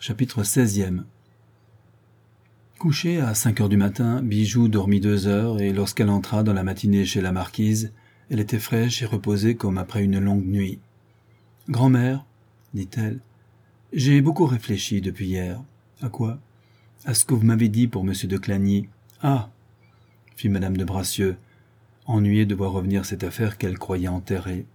Chapitre 16e. Couchée à 5 heures du matin, Bijou dormit 2 heures et lorsqu'elle entra dans la matinée chez la marquise, elle était fraîche et reposée comme après une longue nuit. « Grand-mère, dit-elle, j'ai beaucoup réfléchi depuis hier. À quoi ? À ce que vous m'avez dit pour M. de Clagny. Ah !» fit Madame de Bracieux, ennuyée de voir revenir cette affaire qu'elle croyait enterrée.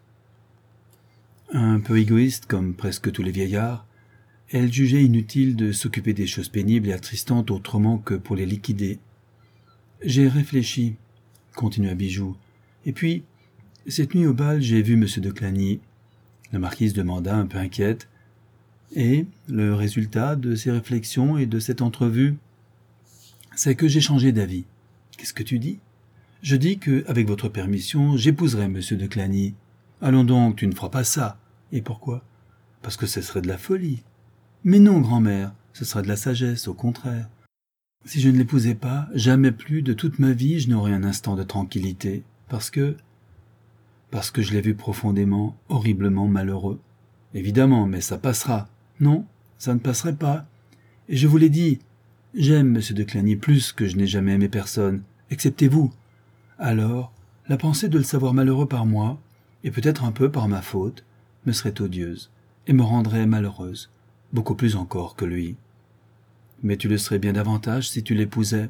Un peu égoïste, comme presque tous les vieillards, elle jugeait inutile de s'occuper des choses pénibles et attristantes autrement que pour les liquider. « J'ai réfléchi, » continua Bijou, « et puis, cette nuit au bal, j'ai vu M. de Clagny. » La marquise demanda, un peu inquiète, « Et le résultat de ces réflexions et de cette entrevue ?»« C'est que j'ai changé d'avis. »« Qu'est-ce que tu dis ?»« Je dis que, avec votre permission, j'épouserai M. de Clagny. »« Allons donc, tu ne feras pas ça. »« Et pourquoi ? Parce que ce serait de la folie. »« Mais non, grand-mère, ce serait de la sagesse, au contraire. Si je ne l'épousais pas, jamais plus de toute ma vie je n'aurais un instant de tranquillité, parce que je l'ai vu profondément, horriblement malheureux. Évidemment, mais ça passera. Non, ça ne passerait pas. Et je vous l'ai dit, j'aime M. de Clagny plus que je n'ai jamais aimé personne, excepté vous. Alors, la pensée de le savoir malheureux par moi, et peut-être un peu par ma faute, me serait odieuse, et me rendrait malheureuse, beaucoup plus encore que lui. Mais tu le serais bien davantage si tu l'épousais.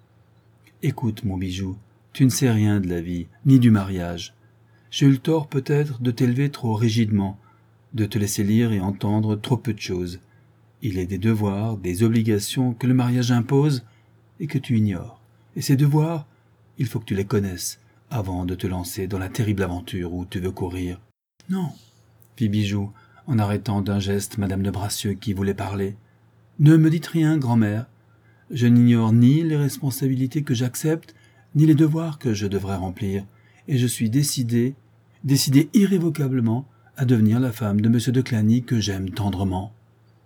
Écoute, mon Bijou, tu ne sais rien de la vie, ni du mariage. J'ai eu le tort peut-être de t'élever trop rigidement, de te laisser lire et entendre trop peu de choses. Il est des devoirs, des obligations que le mariage impose et que tu ignores. Et ces devoirs, il faut que tu les connaisses avant de te lancer dans la terrible aventure où tu veux courir. « Non, » fit Bijou, en arrêtant d'un geste Madame de Bracieux qui voulait parler. « Ne me dites rien, grand-mère. Je n'ignore ni les responsabilités que j'accepte, ni les devoirs que je devrais remplir, et je suis décidée irrévocablement à devenir la femme de M. de Clagny que j'aime tendrement. »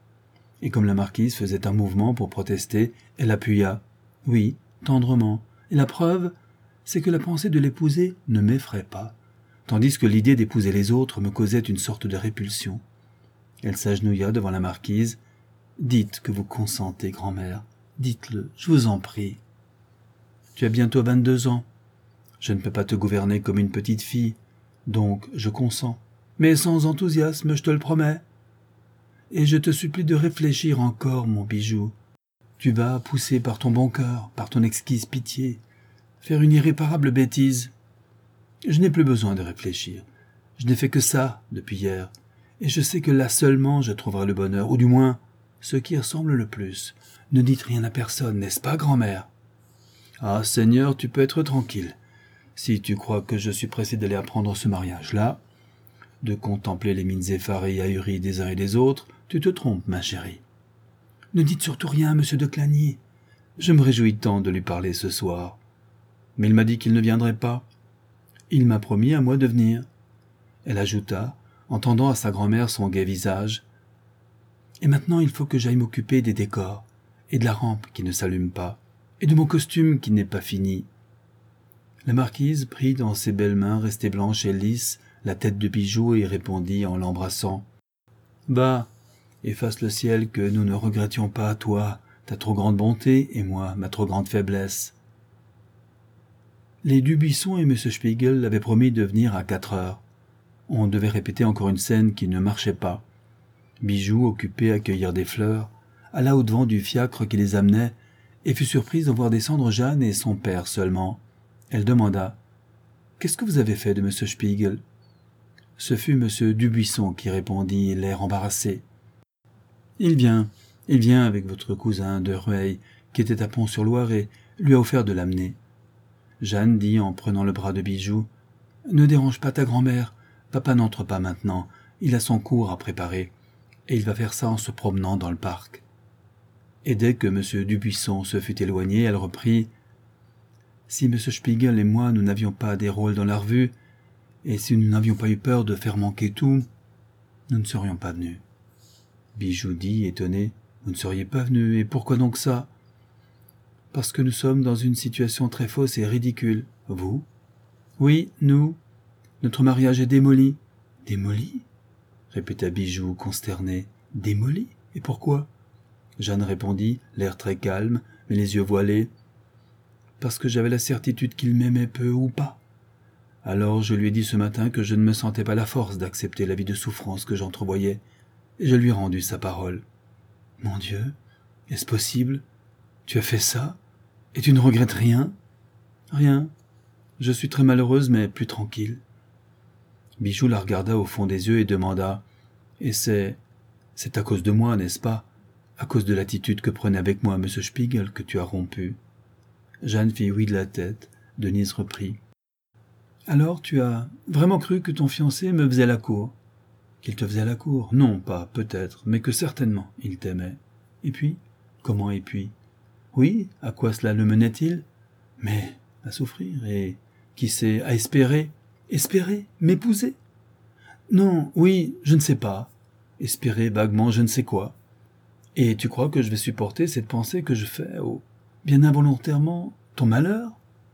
Et comme la marquise faisait un mouvement pour protester, elle appuya. « Oui, tendrement. Et la preuve, c'est que la pensée de l'épouser ne m'effraie pas, tandis que l'idée d'épouser les autres me causait une sorte de répulsion. » Elle s'agenouilla devant la marquise. « Dites que vous consentez, grand-mère. Dites-le, je vous en prie. Tu as bientôt 22 ans. Je ne peux pas te gouverner comme une petite fille, donc je consens. Mais sans enthousiasme, je te le promets. Et je te supplie de réfléchir encore, mon Bijou. Tu vas, poussé par ton bon cœur, par ton exquise pitié, faire une irréparable bêtise. Je n'ai plus besoin de réfléchir. Je n'ai fait que ça depuis hier, et je sais que là seulement je trouverai le bonheur, ou du moins ce qui ressemble le plus. Ne dites rien à personne, n'est-ce pas, grand-mère ? Ah, Seigneur, tu peux être tranquille. Si tu crois que je suis pressé d'aller apprendre ce mariage-là, de contempler les mines effarées et ahuries des uns et des autres, tu te trompes, ma chérie. Ne dites surtout rien à M. de Clagny. Je me réjouis tant de lui parler ce soir. Mais il m'a dit qu'il ne viendrait pas. Il m'a promis à moi de venir. » Elle ajouta, en tendant à sa grand-mère son gai visage. « Et maintenant il faut que j'aille m'occuper des décors, et de la rampe qui ne s'allume pas, et de mon costume qui n'est pas fini. » La marquise prit dans ses belles mains restées blanches et lisses la tête de Bijou et répondit en l'embrassant. « Bah, efface le ciel que nous ne regrettions pas, toi, ta trop grande bonté, et moi, ma trop grande faiblesse. » Les Dubuisson et M. Spiegel avaient promis de venir à 4 heures. On devait répéter encore une scène qui ne marchait pas. Bijou, occupée à cueillir des fleurs, alla au-devant du fiacre qui les amenait et fut surprise de voir descendre Jeanne et son père seulement. Elle demanda « Qu'est-ce que vous avez fait de M. Spiegel ?» Ce fut M. Dubuisson qui répondit, l'air embarrassé. « Il vient avec votre cousin de Rueil, qui était à Pont-sur-Loire et lui a offert de l'amener. » Jeanne dit en prenant le bras de Bijou « Ne dérange pas ta grand-mère, papa n'entre pas maintenant, il a son cours à préparer, et il va faire ça en se promenant dans le parc. » Et dès que M. Dubuisson se fut éloigné, elle reprit « Si M. Spiegel et moi nous n'avions pas des rôles dans la revue, et si nous n'avions pas eu peur de faire manquer tout, nous ne serions pas venus. » Bijou dit, étonné, « Vous ne seriez pas venus, et pourquoi donc ça ? » « Parce que nous sommes dans une situation très fausse et ridicule. »« Vous ? » ?»« Oui, nous. Notre mariage est démoli. »« Démoli ?» répéta Bijou, consterné. « Démoli ? Et pourquoi? Jeanne répondit, l'air très calme, mais les yeux voilés. Parce que j'avais la certitude qu'il m'aimait peu ou pas. Alors je lui ai dit ce matin que je ne me sentais pas la force d'accepter la vie de souffrance que j'entrevoyais, et je lui ai rendu sa parole. Mon Dieu, est-ce possible? Tu as fait ça? Et tu ne regrettes rien? Rien. Je suis très malheureuse, mais plus tranquille. Bijou la regarda au fond des yeux et demanda « Et c'est à cause de moi, n'est-ce pas? À cause de l'attitude que prenait avec moi M. Spiegel que tu as rompu ?» Jeanne fit oui de la tête. Denise reprit. « Alors tu as vraiment cru que ton fiancé me faisait la cour? » Qu'il te faisait la cour? Non, pas peut-être, mais que certainement il t'aimait. Et puis? Comment et puis? Oui, à quoi cela le menait-il? Mais à souffrir et, qui sait, à espérer. Espérer? M'épouser? Non, oui, je ne sais pas. Espérer vaguement je ne sais quoi. Et tu crois que je vais supporter cette pensée que je fais, bien involontairement, ton malheur?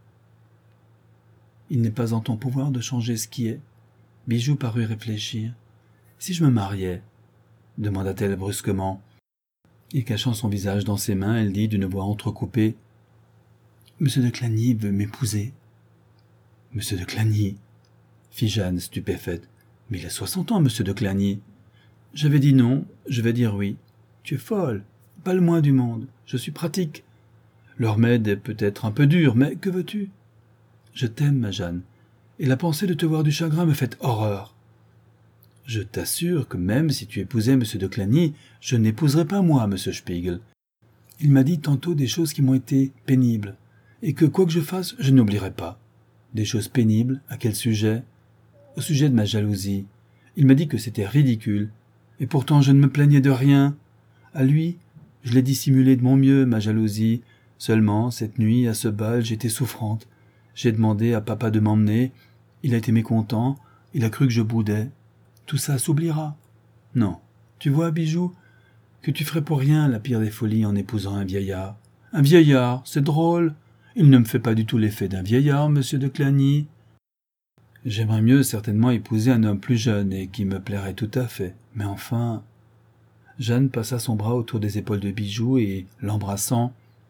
Il n'est pas en ton pouvoir de changer ce qui est. Bijou parut réfléchir. Si je me mariais? Demanda-t-elle brusquement. Et cachant son visage dans ses mains, elle dit d'une voix entrecoupée. Monsieur de Clagny veut m'épouser. Monsieur de Clagny, fit Jeanne stupéfaite. Mais il a 60 ans, monsieur de Clagny. J'avais dit non, je vais dire oui. Tu es folle, pas le moins du monde. Je suis pratique. Le remède est peut-être un peu dur, mais que veux-tu? Je t'aime, ma Jeanne, et la pensée de te voir du chagrin me fait horreur. Je t'assure que même si tu épousais M. de Clagny, je n'épouserais pas moi, M. Spiegel. Il m'a dit tantôt des choses qui m'ont été pénibles, et que quoi que je fasse, je n'oublierai pas. Des choses pénibles, à quel sujet? Au sujet de ma jalousie. Il m'a dit que c'était ridicule, et pourtant je ne me plaignais de rien. À lui, je l'ai dissimulé de mon mieux, ma jalousie. Seulement, cette nuit, à ce bal, j'étais souffrante. J'ai demandé à papa de m'emmener. Il a été mécontent. Il a cru que je boudais. Tout ça s'oubliera. Non. Tu vois, Bijou, que tu ferais pour rien la pire des folies en épousant un vieillard. Un vieillard, c'est drôle. Il ne me fait pas du tout l'effet d'un vieillard, monsieur de Clagny. J'aimerais mieux certainement épouser un homme plus jeune et qui me plairait tout à fait. Mais enfin... Jeanne passa son bras autour des épaules de Bijou et, l'embrassant,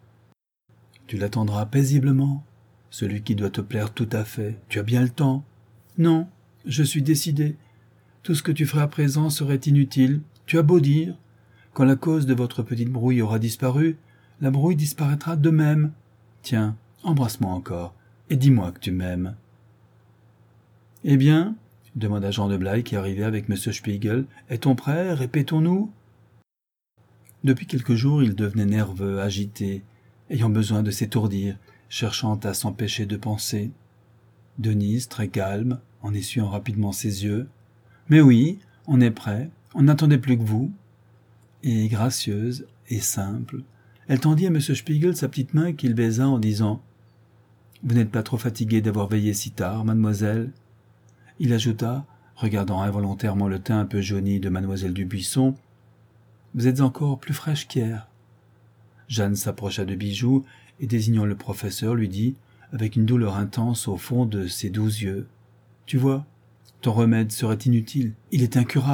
« Tu l'attendras paisiblement, celui qui doit te plaire tout à fait. Tu as bien le temps. »« Non, je suis décidée. Tout ce que tu ferais à présent serait inutile. Tu as beau dire. Quand la cause de votre petite brouille aura disparu, la brouille disparaîtra de même. Tiens, embrasse-moi encore, et dis-moi que tu m'aimes. » « Eh bien, demanda Jean de Blaye qui arrivait avec M. Spiegel, est-on prêt? Répétons-nous. » Depuis quelques jours, il devenait nerveux, agité, ayant besoin de s'étourdir, cherchant à s'empêcher de penser. Denise, très calme, en essuyant rapidement ses yeux. « Mais oui, on est prêt, on n'attendait plus que vous. » Et gracieuse et simple, elle tendit à M. Spiegel sa petite main qu'il baisa en disant « Vous n'êtes pas trop fatiguée d'avoir veillé si tard, mademoiselle ?» Il ajouta, regardant involontairement le teint un peu jauni de mademoiselle Dubuisson, « Vous êtes encore plus fraîche qu'hier. » Jeanne s'approcha de Bijou et, désignant le professeur, lui dit, avec une douleur intense au fond de ses doux yeux, « Tu vois, ton remède serait inutile, il est incurable. »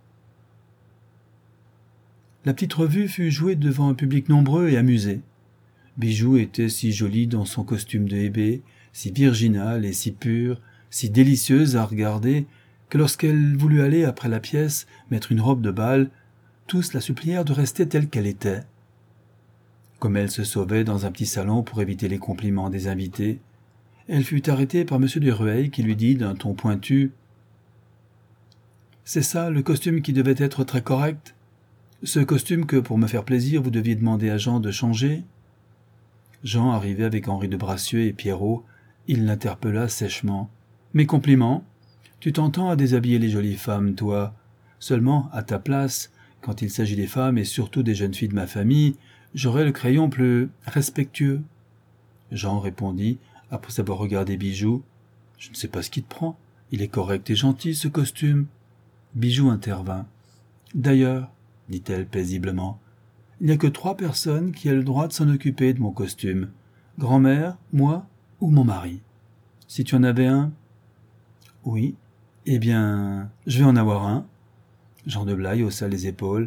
La petite revue fut jouée devant un public nombreux et amusé. Bijou était si jolie dans son costume de hébé, si virginale et si pure, si délicieuse à regarder, que lorsqu'elle voulut aller, après la pièce, mettre une robe de bal, tous la supplièrent de rester telle qu'elle était. Comme elle se sauvait dans un petit salon pour éviter les compliments des invités, elle fut arrêtée par M. de Rueil qui lui dit d'un ton pointu « C'est ça, le costume qui devait être très correct? Ce costume que, pour me faire plaisir, vous deviez demander à Jean de changer ?» Jean arrivait avec Henri de Bracieux et Pierrot. Il l'interpella sèchement. « Mes compliments. Tu t'entends à déshabiller les jolies femmes, toi. Seulement, à ta place, quand il s'agit des femmes et surtout des jeunes filles de ma famille, j'aurais le crayon plus respectueux. » Jean répondit, après avoir regardé Bijou. « Je ne sais pas ce qui te prend. Il est correct et gentil, ce costume. » Bijou intervint. « D'ailleurs, dit-elle paisiblement, il n'y a que 3 personnes qui aient le droit de s'en occuper de mon costume. Grand-mère, moi ou mon mari. Si tu en avais un... » « Oui. Eh bien, je vais en avoir un. » Jean de Blaye haussa les épaules.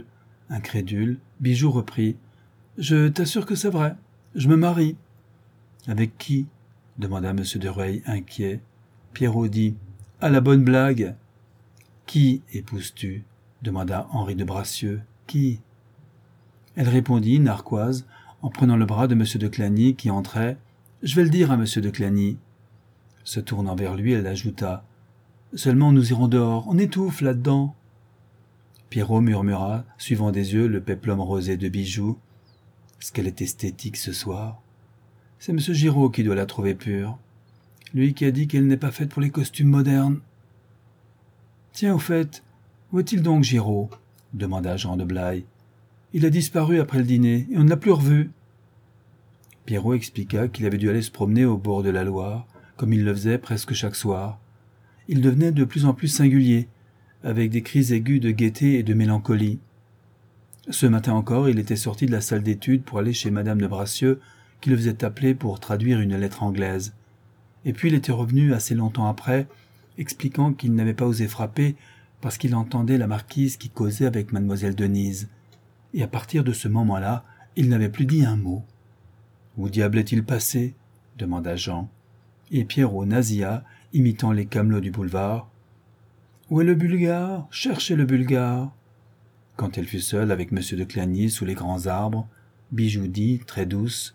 Incrédule, Bijou reprit. « Je t'assure que c'est vrai. Je me marie. »« Avec qui ?» demanda M. de Rueil, inquiet. Pierrot dit. « À la bonne blague. »« Qui épouses-tu » demanda Henri de Bracieux. « Qui ?» Elle répondit, narquoise, en prenant le bras de M. de Clagny qui entrait. « Je vais le dire à M. de Clagny. » Se tournant vers lui, elle ajouta. « Seulement nous irons dehors, on étouffe là-dedans. » Pierrot murmura, suivant des yeux le péplum rosé de Bijou. « Est-ce qu'elle est esthétique ce soir? C'est M. Giraud qui doit la trouver pure. Lui qui a dit qu'elle n'est pas faite pour les costumes modernes. »« Tiens, au fait, où est-il donc, Giraud ?» demanda Jean de Blaye. « Il a disparu après le dîner, et on ne l'a plus revu. » Pierrot expliqua qu'il avait dû aller se promener au bord de la Loire, comme il le faisait presque chaque soir. Il devenait de plus en plus singulier, avec des cris aigus de gaieté et de mélancolie. Ce matin encore, il était sorti de la salle d'études pour aller chez Madame de Bracieux, qui le faisait appeler pour traduire une lettre anglaise. Et puis il était revenu assez longtemps après, expliquant qu'il n'avait pas osé frapper parce qu'il entendait la marquise qui causait avec mademoiselle Denise. Et à partir de ce moment-là, il n'avait plus dit un mot. « Où diable est-il passé ?» demanda Jean. Et Pierrot nasilla, imitant les camelots du boulevard. « Où est le Bulgare? Cherchez le Bulgare !» Quand elle fut seule avec M. de Clagny sous les grands arbres, Bijou dit, très douce.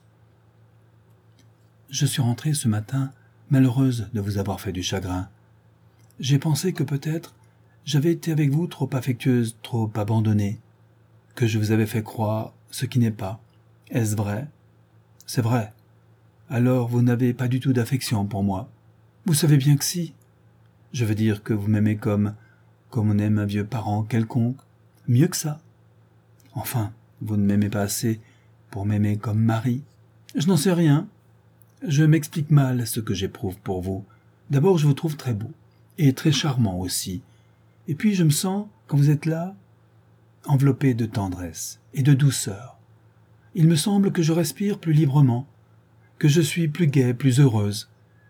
« Je suis rentrée ce matin, malheureuse de vous avoir fait du chagrin. J'ai pensé que peut-être j'avais été avec vous trop affectueuse, trop abandonnée, que je vous avais fait croire ce qui n'est pas. Est-ce vrai? C'est vrai. Alors vous n'avez pas du tout d'affection pour moi. Vous savez bien que si. Je veux dire que vous m'aimez comme on aime un vieux parent quelconque. Mieux que ça. Enfin, vous ne m'aimez pas assez pour m'aimer comme mari. Je n'en sais rien. Je m'explique mal ce que j'éprouve pour vous. D'abord, je vous trouve très beau, et très charmant aussi. Et puis, je me sens, quand vous êtes là, enveloppé de tendresse et de douceur. Il me semble que je respire plus librement, que je suis plus gaie, plus heureuse.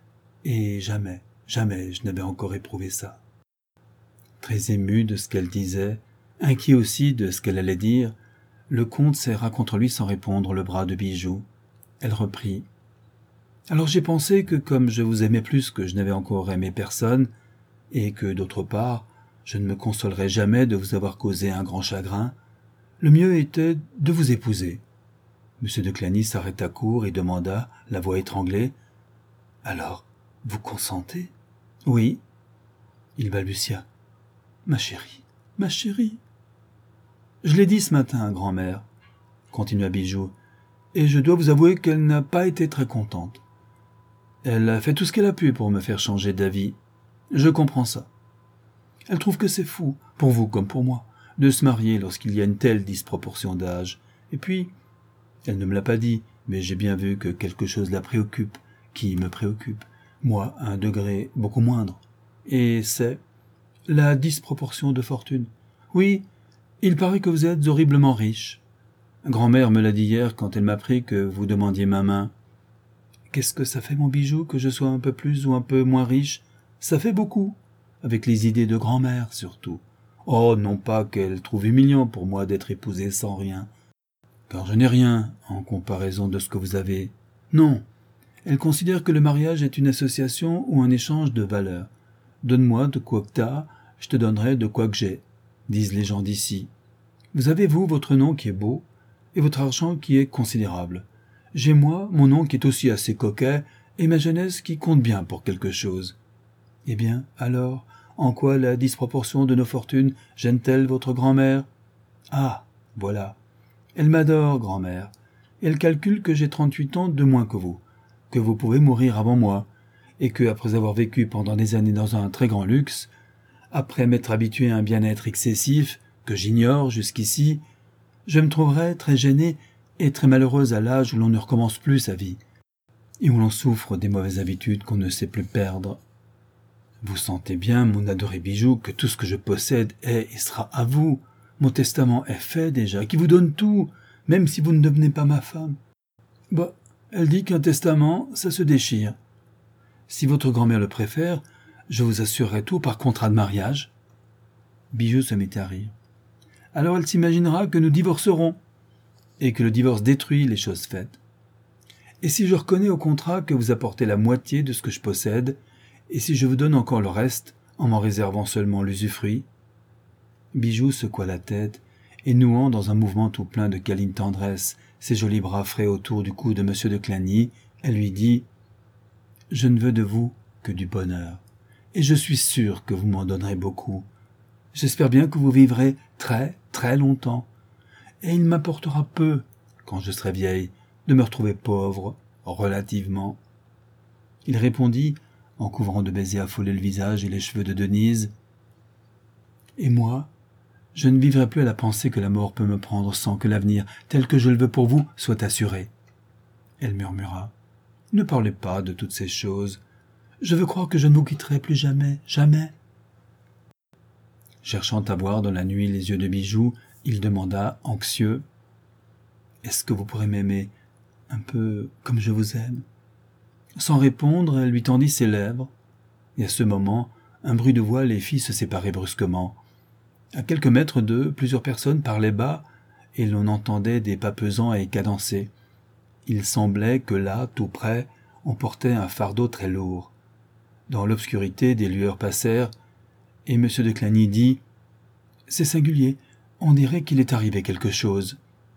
Et jamais, jamais je n'avais encore éprouvé ça. » Très ému de ce qu'elle disait, inquiet aussi de ce qu'elle allait dire, le comte serra contre lui sans répondre le bras de Bijou. Elle reprit. « Alors j'ai pensé que comme je vous aimais plus que je n'avais encore aimé personne, et que, d'autre part, je ne me consolerais jamais de vous avoir causé un grand chagrin, le mieux était de vous épouser. » M. de Clagny s'arrêta court et demanda, la voix étranglée. « Alors, vous consentez ?»« Oui. » Il balbutia. « Ma chérie, ma chérie. »« Je l'ai dit ce matin, grand-mère, » continua Bijou, « et je dois vous avouer qu'elle n'a pas été très contente. Elle a fait tout ce qu'elle a pu pour me faire changer d'avis. Je comprends ça. Elle trouve que c'est fou, pour vous comme pour moi, de se marier lorsqu'il y a une telle disproportion d'âge. Et puis, elle ne me l'a pas dit, mais j'ai bien vu que quelque chose la préoccupe, qui me préoccupe, moi, à un degré beaucoup moindre. Et c'est la disproportion de fortune. Oui, il paraît que vous êtes horriblement riche. Grand-mère me l'a dit hier quand elle m'apprit que vous demandiez ma main. Qu'est-ce que ça fait, mon Bijou, que je sois un peu plus ou un peu moins riche? Ça fait beaucoup, avec les idées de grand-mère surtout. Oh, non pas qu'elle trouve humiliant pour moi d'être épousé sans rien, car je n'ai rien en comparaison de ce que vous avez. Non, elle considère que le mariage est une association ou un échange de valeurs. Donne-moi de quoi que t'as, je te donnerai de quoi que j'ai, disent les gens d'ici. Vous avez, vous, votre nom qui est beau, et votre argent qui est considérable. J'ai, moi, mon nom qui est aussi assez coquet, et ma jeunesse qui compte bien pour quelque chose. Eh bien, alors, en quoi la disproportion de nos fortunes gêne-t-elle votre grand-mère? Ah, voilà. Elle m'adore, grand-mère. Elle calcule que j'ai 38 ans de moins que vous pouvez mourir avant moi, et que, après avoir vécu pendant des années dans un très grand luxe, après m'être habitué à un bien-être excessif, que j'ignore jusqu'ici, je me trouverai très gênée et très malheureuse à l'âge où l'on ne recommence plus sa vie, et où l'on souffre des mauvaises habitudes qu'on ne sait plus perdre. Vous sentez bien, mon adoré Bijou, que tout ce que je possède est et sera à vous. Mon testament est fait déjà, qui vous donne tout, même si vous ne devenez pas ma femme. Bah, elle dit qu'un testament, ça se déchire. Si votre grand-mère le préfère, je vous assurerai tout par contrat de mariage. » Bijou se mit à rire. alors elle s'imaginera que nous divorcerons, et que le divorce détruit les choses faites. Et si je reconnais au contrat que vous apportez la moitié de ce que je possède, et si je vous donne encore le reste, en m'en réservant seulement l'usufruit ?» Bijou secoua la tête, et nouant dans un mouvement tout plein de câline tendresse ses jolis bras frais autour du cou de M. de Clagny, elle lui dit « Je ne veux de vous que du bonheur, et je suis sûre que vous m'en donnerez beaucoup. J'espère bien que vous vivrez très, très longtemps, et il m'apportera peu, quand je serai vieille, de me retrouver pauvre, relativement. » Il répondit, en couvrant de baisers affolés le visage et les cheveux de Denise, « Et moi, je ne vivrai plus à la pensée que la mort peut me prendre sans que l'avenir, tel que je le veux pour vous, soit assuré. » Elle murmura, « Ne parlez pas de toutes ces choses. Je veux croire que je ne vous quitterai plus jamais, jamais. » Cherchant à voir dans la nuit les yeux de Bijou, il demanda, anxieux, « Est-ce que vous pourrez m'aimer un peu comme je vous aime ?» Sans répondre, elle lui tendit ses lèvres, et à ce moment, un bruit de voix les fit se séparer brusquement. À quelques mètres d'eux, plusieurs personnes parlaient bas, et l'on entendait des pas pesants et cadencés. Il semblait que là, tout près, on portait un fardeau très lourd. Dans l'obscurité, des lueurs passèrent, et M. de Clagny dit « C'est singulier, on dirait qu'il est arrivé quelque chose. »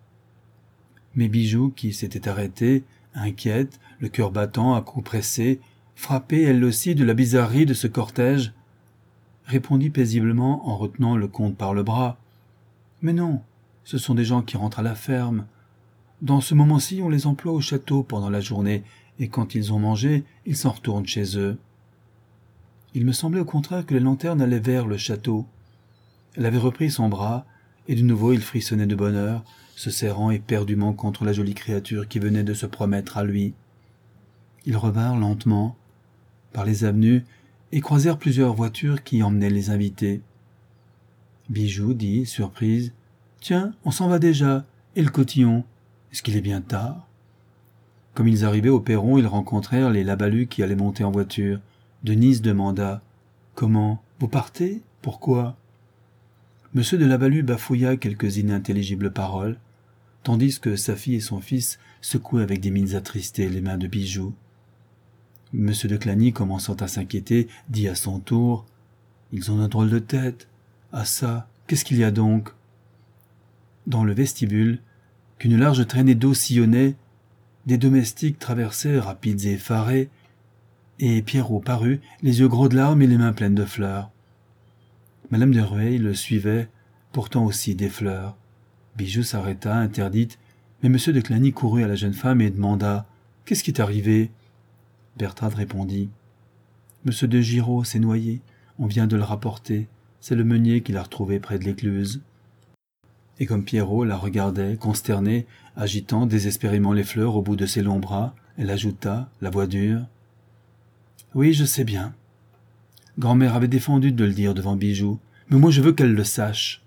Mais Bijou, qui s'était arrêtée, inquiète, le cœur battant à coups pressés, frappée elle aussi de la bizarrerie de ce cortège, répondit paisiblement en retenant le comte par le bras. « Mais non, ce sont des gens qui rentrent à la ferme. Dans ce moment-ci, on les emploie au château pendant la journée, et quand ils ont mangé, ils s'en retournent chez eux. » Il me semblait au contraire que les lanternes allaient vers le château. Elle avait repris son bras, et de nouveau il frissonnait de bonheur, se serrant éperdument contre la jolie créature qui venait de se promettre à lui. Ils revinrent lentement par les avenues et croisèrent plusieurs voitures qui emmenaient les invités. Bijou dit, surprise, « Tiens, on s'en va déjà, et le cotillon, est-ce qu'il est bien tard ?» Comme ils arrivaient au perron, ils rencontrèrent les Labalus qui allaient monter en voiture. Denise demanda, « Comment, vous partez? Pourquoi ?» Monsieur de Labalus bafouilla quelques inintelligibles paroles, tandis que sa fille et son fils secouaient avec des mines attristées les mains de Bijou. Monsieur de Clagny, commençant à s'inquiéter, dit à son tour, « Ils ont un drôle de tête. Ah ça, qu'est-ce qu'il y a donc ?» Dans le vestibule, qu'une large traînée d'eau sillonnait, des domestiques traversaient, rapides et effarés, et Pierrot parut, les yeux gros de larmes et les mains pleines de fleurs. Madame de Rueil le suivait, portant aussi des fleurs. Bijou s'arrêta, interdite, mais M. de Clagny courut à la jeune femme et demanda « Qu'est-ce qui est arrivé ?» Bertrade répondit « M. de Giraud s'est noyé, on vient de le rapporter, c'est le meunier qui l'a retrouvé près de l'écluse. » Et comme Pierrot la regardait, consterné, agitant désespérément les fleurs au bout de ses longs bras, elle ajouta, la voix dure, « Oui, je sais bien. Grand-mère avait défendu de le dire devant Bijou, mais moi je veux qu'elle le sache.